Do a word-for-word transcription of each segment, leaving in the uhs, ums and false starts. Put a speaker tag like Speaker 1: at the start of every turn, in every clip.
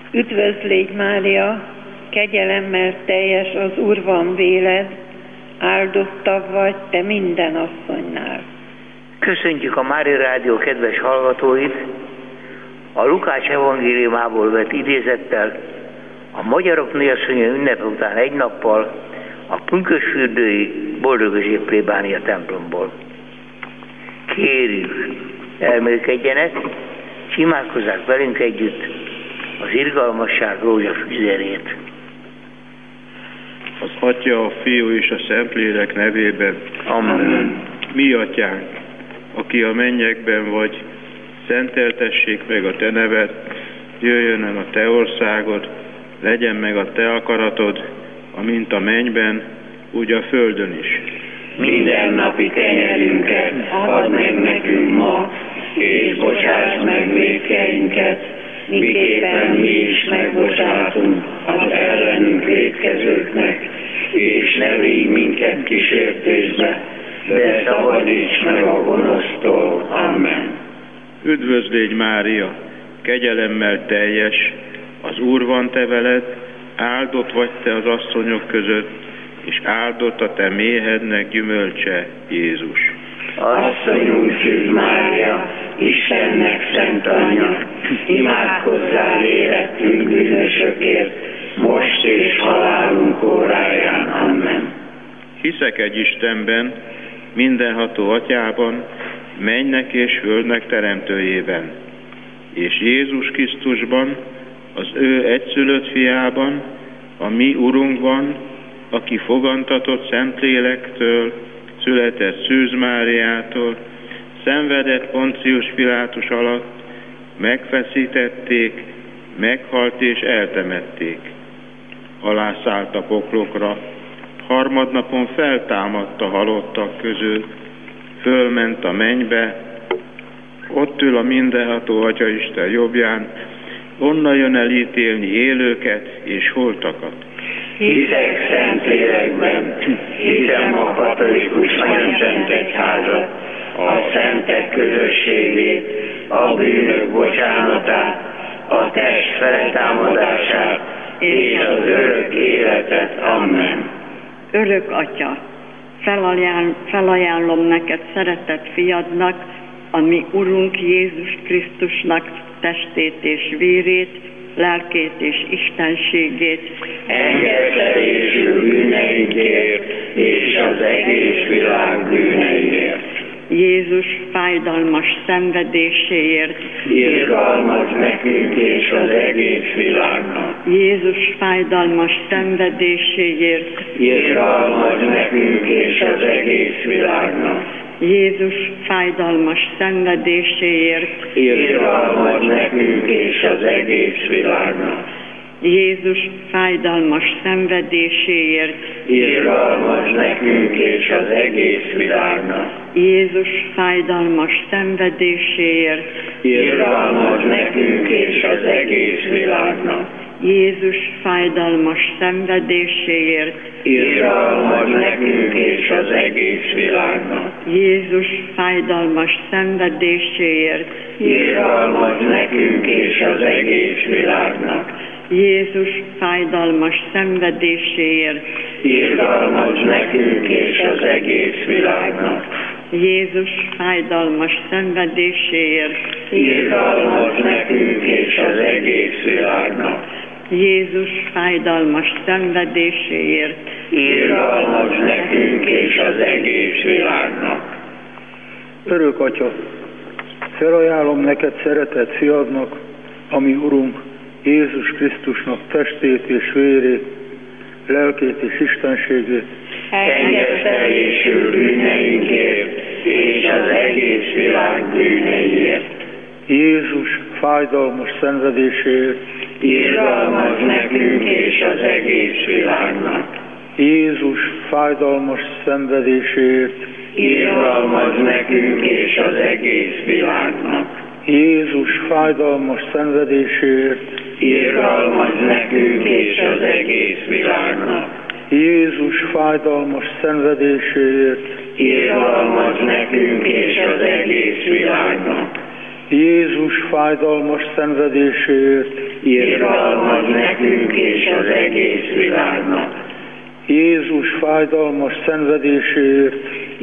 Speaker 1: Üdvözlégy Mária, kegyelemmel teljes az Úr van véled, áldottabb vagy te minden asszonynál.
Speaker 2: Köszöntjük a Mária Rádió kedves hallgatóit! A Lukács evangéliumából vett idézettel a Magyarok Népszaga ünnepe után egy nappal a pünkösdfürdői Boldog plébánia templomból. Kérjük, elmélkedjenek, és imádkozzák velünk együtt az irgalmasság rózsafüzerét.
Speaker 3: Az Atya, a Fiú és a Szentlélek nevében.
Speaker 2: Amen.
Speaker 3: Mi Atyánk, aki a mennyekben vagy, szenteltessék meg a Te neved, jöjjön el a Te országod, legyen meg a Te akaratod, amint a mennyben, úgy a földön is.
Speaker 4: Minden napi kenyerünket add meg nekünk ma, és bocsáss meg vétkeinket, miképpen mi is megbocsátunk az ellenünk vétkezőknek, és ne vigy minket kísértésbe, de szabadíts meg a gonosztól. Amen.
Speaker 3: Üdvözlégy Mária, kegyelemmel teljes, az Úr van te veled, áldott vagy te az asszonyok között, és áldott a te méhednek gyümölcse, Jézus.
Speaker 4: Asszonyunk Szűz Mária, Istennek szent anyja, imádkozzál érettünk bűnösökért, most és halálunk óráján. Amen.
Speaker 3: Hiszek egy Istenben, mindenható Atyában, mennynek és földnek teremtőjében, és Jézus Krisztusban, az ő egyszülött fiában, a mi Urunkban, aki fogantatott Szentlélektől, született Szűz Máriától, szenvedett Poncius Pilátus alatt, megfeszítették, meghalt és eltemették. Alászállt a poklokra, harmadnapon feltámadt a halottak közül, fölment a mennybe, ott ül a mindenható Atyaisten jobbján, onnan jön elítélni élőket és holtakat.
Speaker 4: Hiszek Szentlélekben, hiszem a katolikus Szent Egyházat, a szentek közösségét, a bűnök bocsánatát, a test feltámadását és az örök életet. Amen.
Speaker 5: Örök Atya, felajánl, felajánlom neked szeretett fiadnak, a mi Urunk Jézus Krisztusnak testét és vérét, lelkét és istenségét.
Speaker 4: Engedtelésül bűneinkért és az egész világ bűneiért.
Speaker 5: Jézus fájdalmas szenvedéséért.
Speaker 4: Irgalmaz nekünk és az egész világnak.
Speaker 5: Jézus fájdalmas szenvedéséért.
Speaker 4: Irgalmaz nekünk és az egész világnak.
Speaker 5: Jézus fájdalmas szenvedéséért.
Speaker 4: Irgalmaz nekünk és az egész világnak.
Speaker 5: Jézus fájdalmas szenvedéséért.
Speaker 4: Irgalmaz nekünk és az egész világnak.
Speaker 5: Jézus fájdalmas szenvedéséért.
Speaker 4: Irgalmaz nekünk és az egész világnak.
Speaker 5: Jézus fájdalmas szenvedéséért.
Speaker 4: Irgalmaz nekünk és az egész világnak.
Speaker 5: Jézus fájdalmas szenvedéséért.
Speaker 4: Irgalmaz nekünk és az egész világnak.
Speaker 5: Jézus fájdalmas szenvedéséért.
Speaker 4: Irgalmaz nekünk és az egész világnak.
Speaker 5: Jézus fájdalmas szenvedéséért.
Speaker 4: Irgalmaz nekünk és az egész világnak.
Speaker 5: Jézus fájdalmas szenvedéséért.
Speaker 4: Irgalmaz nekünk és az egész világnak.
Speaker 6: Örök Atya, felajánlom neked szeretett fiadnak, ami Urunk Jézus Krisztusnak testét és vérét, lelkét és istenségét.
Speaker 4: Engedtelésül bűneinkért és az egész világ bűneiért.
Speaker 6: Jézus fájdalmas szenvedéséért.
Speaker 4: Irgalmaz nekünk és az egész világnak.
Speaker 6: Jézus fájdalmas szenvedéséért.
Speaker 4: Irgalmaz nekünk és az egész világnak.
Speaker 6: Jézus fájdalmas szenvedéséért.
Speaker 4: Irgalmaz nekünk és az egész világnak.
Speaker 6: Jézus fájdalmas szenvedéséért.
Speaker 4: Irgalmaz nekünk és az egész világnak.
Speaker 6: Jézus fájdalmas szenvedéséért.
Speaker 4: Irgalmaz nekünk és az egész világnak.
Speaker 6: Jézus fájdalmas szenvedéséért,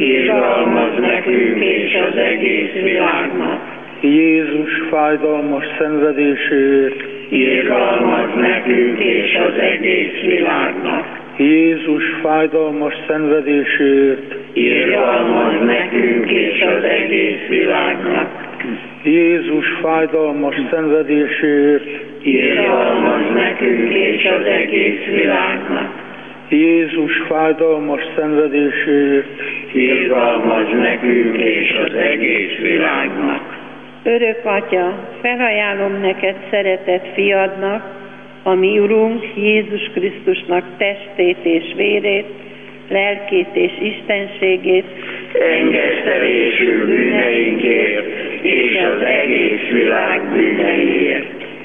Speaker 4: Irgalmaz nekünk és az egész világnak.
Speaker 6: Jézus fájdalmas szenvedéséért,
Speaker 4: Irgalmaz nekünk és az egész világnak.
Speaker 6: Jézus fájdalmas szenvedéséért,
Speaker 4: Irgalmaz nekünk és az egész világnak.
Speaker 6: Jézus fájdalmas szenvedéséért,
Speaker 4: Irgalmaz nekünk és az egész világnak.
Speaker 6: Jézus fájdalmas szenvedéséért,
Speaker 4: Irgalmaz nekünk és az egész világnak.
Speaker 1: Örök Atya, felajánlom neked szeretett fiadnak, a mi Urunk Jézus Krisztusnak testét és vérét, lelkét és istenségét,
Speaker 4: Engesztelésül bűneinkért és az egész világ bűneiért.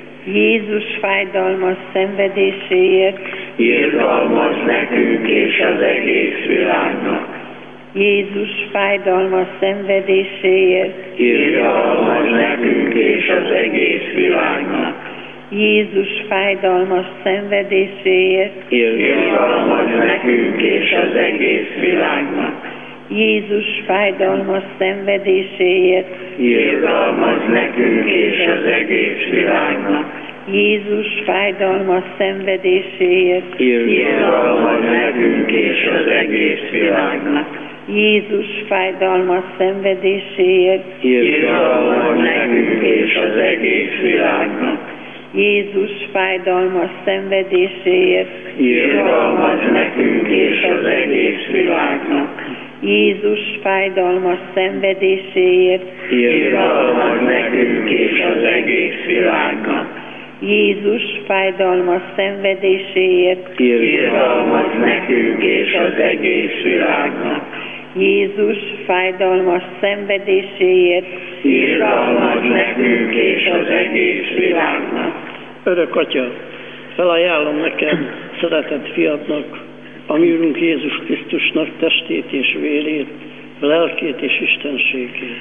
Speaker 1: Jézus fájdalmas szenvedéséért,
Speaker 4: Irgalmaz nekünk és az egész világnak.
Speaker 1: Jézus fájdalmas szenvedéséért,
Speaker 4: Irgalmaz nekünk és az egész világnak.
Speaker 1: Jézus fájdalmas szenvedéséért,
Speaker 4: Irgalmaz nekünk és az egész világnak.
Speaker 1: Jézus fájdalmas szenvedéséért,
Speaker 4: Irgalmaz nekünk és az egész világnak.
Speaker 1: Jézus fájdalmas szenvedéséért,
Speaker 4: Irgalmaz nekünk és az egész világnak.
Speaker 1: Jézus fájdalmas szenvedéséért,
Speaker 4: Irgalmaz nekünk és az egész világnak.
Speaker 1: Jézus fájdalmas szenvedéséért,
Speaker 4: Irgalmaz nekünk és az egész világnak.
Speaker 1: Jézus fájdalmas szenvedéséért,
Speaker 4: Irgalmaz nekünk és az egész világnak.
Speaker 1: Jézus fájdalmas szenvedéséért,
Speaker 4: Irgalmaz nekünk és az egész világnak.
Speaker 1: Jézus fájdalmas szenvedéséért,
Speaker 4: Irgalmaz nekünk és az egész világnak.
Speaker 7: Örök Atya, felajánlom neked, szeretett fiadnak, a mi Urunk Jézus Krisztusnak testét és vérét, lelkét és istenségét.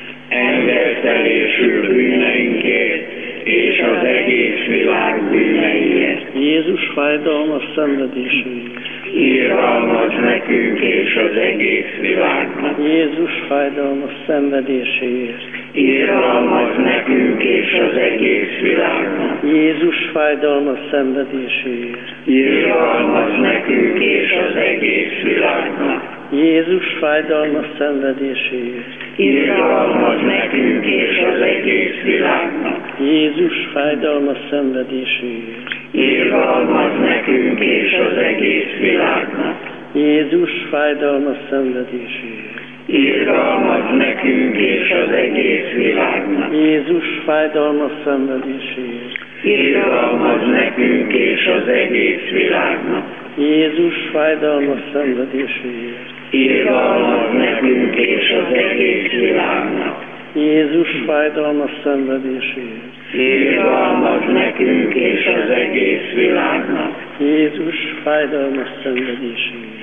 Speaker 4: Engesztelésül bűneinkért és az egész világ bűneiért.
Speaker 7: Jézus fájdalmas szenvedéséért.
Speaker 4: Irgalmaz nekünk és az egész világnak.
Speaker 7: Jézus fájdalmas szenvedéséért.
Speaker 4: Irgalmaz nekünk és az egész világnak.
Speaker 7: Jézus fájdalmas szenvedéséért.
Speaker 4: Irgalmaz nekünk és az egész világnak.
Speaker 7: Jézus fájdalmas szenvedéséért.
Speaker 4: Irgalmaz nekünk és az egész világnak.
Speaker 7: Jézus fájdalmas szenvedéséért.
Speaker 4: Irgalmaz nekünk és az egész világnak.
Speaker 7: Jézus fájdalmas szenvedéséért.
Speaker 4: Irgalmaz nekünk és az egész világnak.
Speaker 7: Jézus fájdalmas szenvedéséért.
Speaker 4: Irgalmaz nekünk és az egész világnak.
Speaker 7: Jézus fájdalmas szenvedéséért.
Speaker 4: Irgalmaz nekünk és az egész világnak.
Speaker 7: Jézus fájdalmas szenvedéséért.
Speaker 4: Irgalmaz nekünk és az egész világnak.
Speaker 7: Jézus fájdalmas szenvedéséért.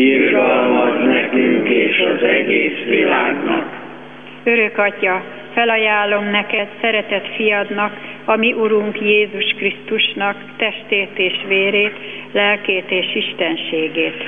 Speaker 4: Irgalmaz nekünk és az egész világnak.
Speaker 8: Örök Atya, felajánlom neked, szeretett fiadnak, a mi Urunk Jézus Krisztusnak testét és vérét, lelkét és istenségét.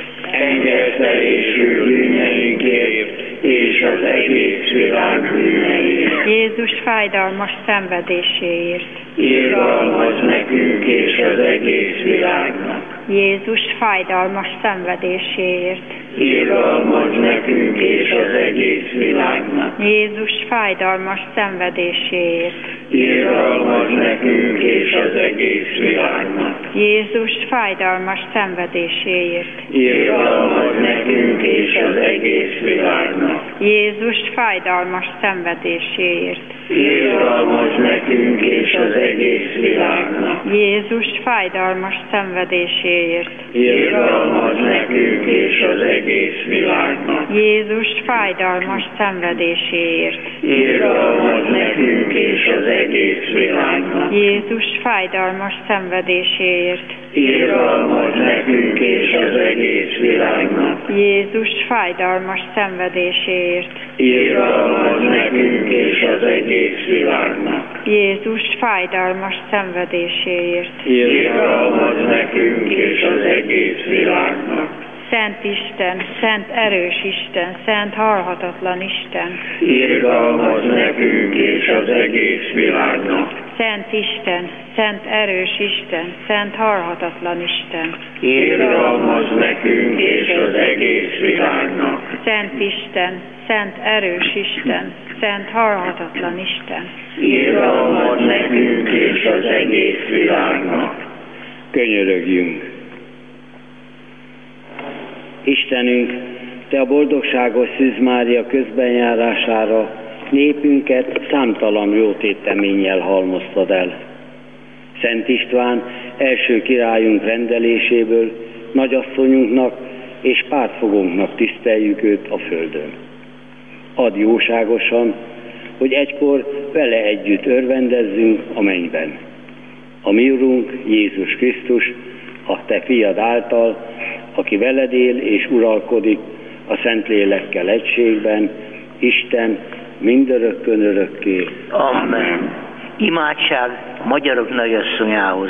Speaker 4: Engesztelésül bűneinkért és az egész világ bűneiért.
Speaker 8: Jézus fájdalmas szenvedéséért.
Speaker 4: Irgalmaz nekünk és az egész világnak.
Speaker 8: Jézus fájdalmas szenvedéséért.
Speaker 4: Irgalmaz nekünk és az egész világnak.
Speaker 8: Jézus fájdalmas szenvedéséért.
Speaker 4: Irgalmaz nekünk és az egész világnak.
Speaker 8: Jézus fájdalmas szenvedéséért.
Speaker 4: Irgalmaz nekünk és az egész világnak.
Speaker 8: Jézus fájdalmas szenvedéséért.
Speaker 4: Irgalmaz nekünk és az egész világnak.
Speaker 8: Jézus fájdalmas szenvedéséért.
Speaker 4: Irgalmaz nekünk és az egész világnak.
Speaker 8: Jézus fájdalmas szenvedéséért.
Speaker 4: Irgalmaz nekünk és az egész világnak.
Speaker 8: Jézus fájdalmas szenvedéséért.
Speaker 4: Irgalmaz nekünk és az egész világnak.
Speaker 8: Jézus fájdalmas szenvedéséért.
Speaker 4: Irgalmaz nekünk és az egész egész világnak.
Speaker 8: Jézus fájdalmas szenvedéséért.
Speaker 4: Irgalmaz nekünk és az egész világnak.
Speaker 8: Szent Isten, szent erős Isten, szent halhatatlan Isten.
Speaker 4: Irgalmaz nekünk és az egész világnak.
Speaker 8: Szent Isten, szent erős Isten, szent halhatatlan Isten.
Speaker 4: Irgalmaz nekünk és az egész világnak.
Speaker 8: Szent Isten, szent erős Isten, szent halhatatlan Isten.
Speaker 4: Irgalmaz nekünk és az egész világnak.
Speaker 9: Könyörögjünk! Istenünk, Te a boldogságos Szűz Mária közbenjárására népünket számtalan jótéteménnyel halmoztad el. Szent István első királyunk rendeléséből nagyasszonyunknak és pártfogónknak tiszteljük őt a földön. Add jóságosan, hogy egykor vele együtt örvendezzünk a mennyben. A mi Urunk Jézus Krisztus, a Te fiad által, aki veled él és uralkodik a Szentlélekkel egységben, Isten mindörökkön örökké.
Speaker 2: Amen. Imádság a magyarok nagyasszonyához.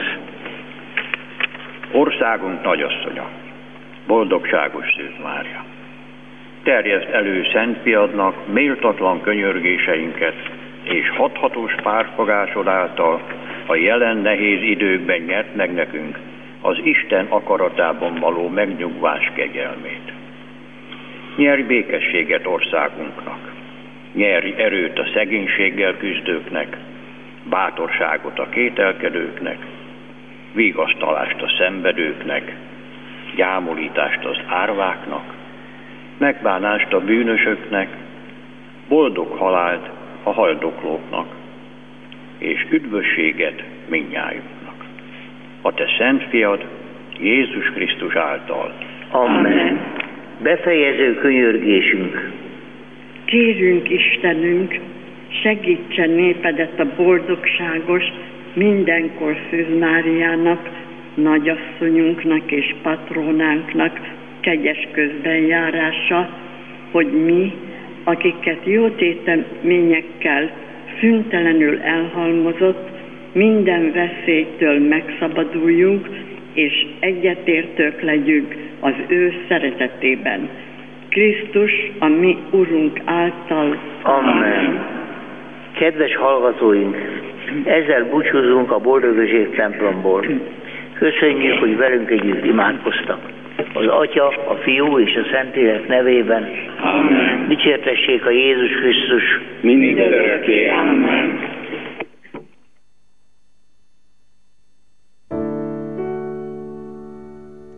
Speaker 10: Országunk nagyasszonya, boldogságos Szűz Mária, terjeszt elő szent fiadnak méltatlan könyörgéseinket, és hathatós pártfogásod által a jelen nehéz időkben nyert meg nekünk az Isten akaratában való megnyugvás kegyelmét. Nyerj békességet országunknak, nyerj erőt a szegénységgel küzdőknek, bátorságot a kételkedőknek, vigasztalást a szenvedőknek, gyámolítást az árváknak, megbánást a bűnösöknek, boldog halált a haldoklóknak, és üdvösséget mindnyájunknak. A Te szent fiad, Jézus Krisztus által.
Speaker 2: Amen. Befejező könyörgésünk.
Speaker 5: Kérünk Istenünk, segítsen népedet a boldogságos, mindenkor Szűz Máriának, nagyasszonyunknak és patrónánknak kegyes közbenjárása, hogy mi, akiket jó téteményekkel szüntelenül elhalmozott, minden veszélytől megszabaduljunk, és egyetértők legyünk az ő szeretetében. Krisztus, a mi Urunk által.
Speaker 2: Amen. Kedves hallgatóink, ezzel búcsúzunk a Boldogösség templomból. Köszönjük, hogy velünk együtt imádkoztak. Az Atya, a Fiú és a Szentlélek nevében.
Speaker 4: Amen.
Speaker 2: Dicsértessék a Jézus Krisztus.
Speaker 4: Mindörökké. Amen.